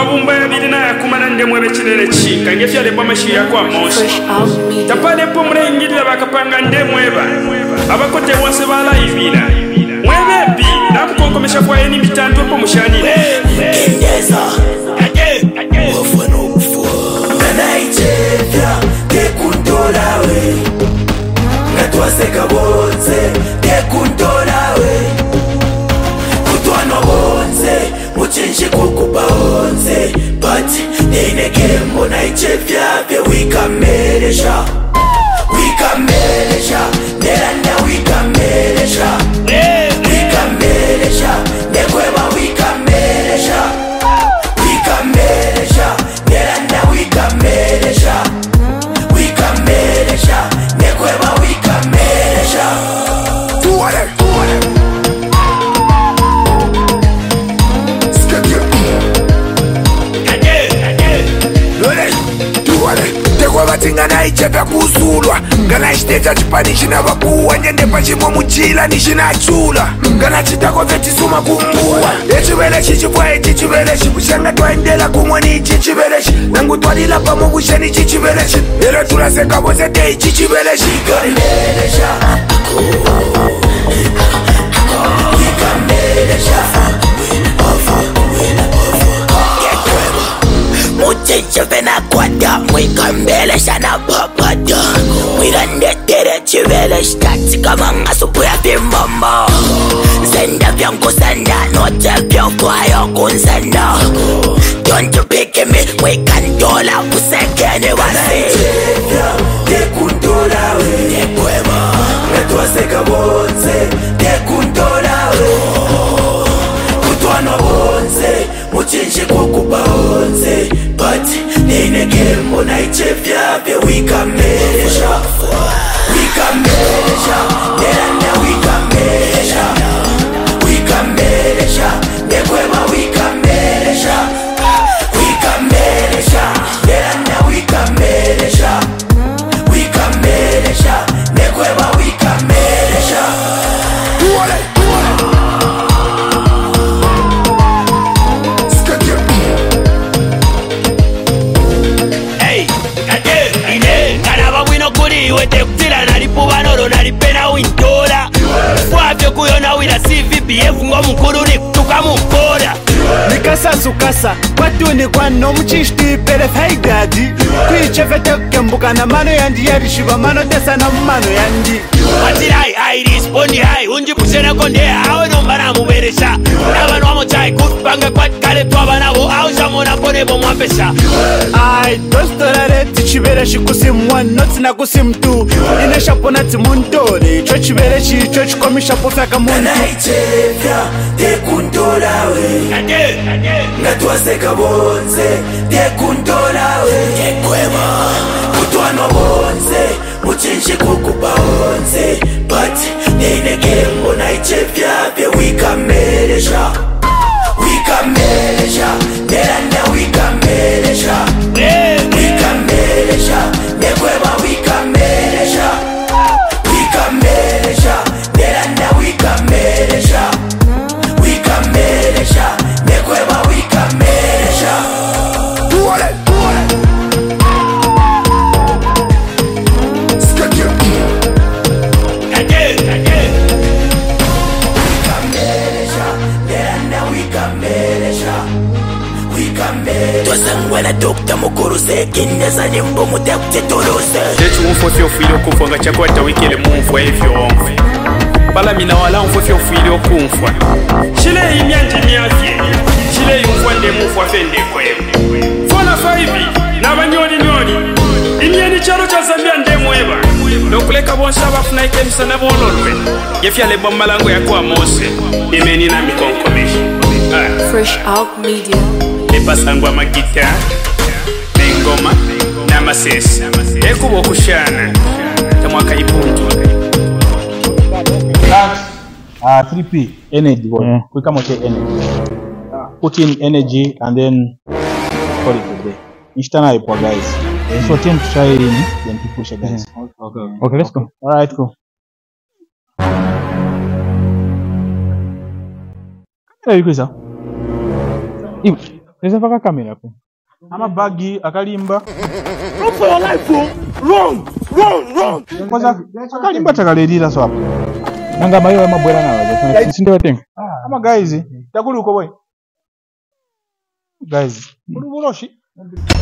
amabumba yabirina yakumana ndemwe bekirere ki kange fyale bamashi yakwa Mose tapale pomre ingirira bakapanga ndemweba abakote wase bala ibira mwebebi namukonkomesha kwa yeni mitandu po mushanire kendeza wafano kufu nanaitevya tekundolawe ngatwaseka bonze tekundolawe kutwano bonze muchinji kukuba bonze but neinekembo naitevya vye wikamelesha neranda wikamelesha nekweba wikamelesha neranda wikamelesha nekweba wikamelesha Ngana ichepya kusulwa ngana chiteta chipanishi na vakuwa nyende pachimwe muchila nishinachula ngana chitako vechisuma kumbuwa echivele chichipwa echi chivele chipushanga twaendela kumwe ni ichi chivele chi nangu twalila pamwe kusheni ichi chivele chi lero tulaseka vose te ichi chivele chi muchinji vena kwada mwikambelesha na babada mwirandetere chivele shtati kama ngasupuya vimama zenda vyankusenda note vyofwayo kunsenda don't you pick me mwikandola kusekene wasi tekundolawe nekwema ngatwaseka bonze tekundolawe kutwano bonze muchinji kukuba bonze but neinekembo naichevya vye wikamelesha neranda wikamelesha nekwema wikamelesha neranda wikamelesha nekwema wikamelesha wete kutila nalipuba nolo nalipena wintola fwavyo kuyona wila CVPF ngo mukulu ni kutuka mukora nikasasukasa kwatuni kwano muchishitipele faigadi kwichevete kukembuka na mano yandi yarishiva mano tesa na mano yandi atirai airispondi hai unjipuseneko nde awe nombana muberesha nabanu wamochai kupanga kwatkale twaba nabo aushamona ponebo mwambesha ai dostorare tichivere shikusimwa notsina kusimtu ineshapona timuntole icho chivere chicho chikomishapofaka muntu naichevya tekundolawe ngatwaseka bonze tekundolawe nekwema kutwano bonze muchinji kukuba bonze but neinekembo naichevya vye wikamelesha neranda wikamelesha nekwema wikamelesha neranda wikamelesha nekwema wikamelesha twasangwana Dr. Mukuru sekindeza nimbo mutekutituluse chumfo fyofile okufwa nga chakwata wikile mumfwa evyomfe balamina wala mfo fyofile okumfwa chile imyanji myafye chile yumfwa ndemufwa fendekwebe fona 5 n'abanyoni imyeni chalo cha Zambia ndemweba nokuleka bonsa bafuna ikemisa na bololwe gefyale bamalango yakwa Mose imeni na mikonkomeshi Fresh Out Media epasangwa magita n'engoma n'amasesi ekuba okushana tamwaka ipuntu 3P energy boy. We come with energy. Put in energy and then call it a day. Each time I pour guys. So team to try in then to push guys. Okay, let's go. All right, cool. Hey, you guys. Eza paka kamera pe. Ama bagi akalimba. Run for your life, bro. Run. Kwanza akalimba takalelira so hapo. Nanga mayo mabwera nawo. Sinde watenga. Ama guys, takuli uko boy. Guys, muri buroshi.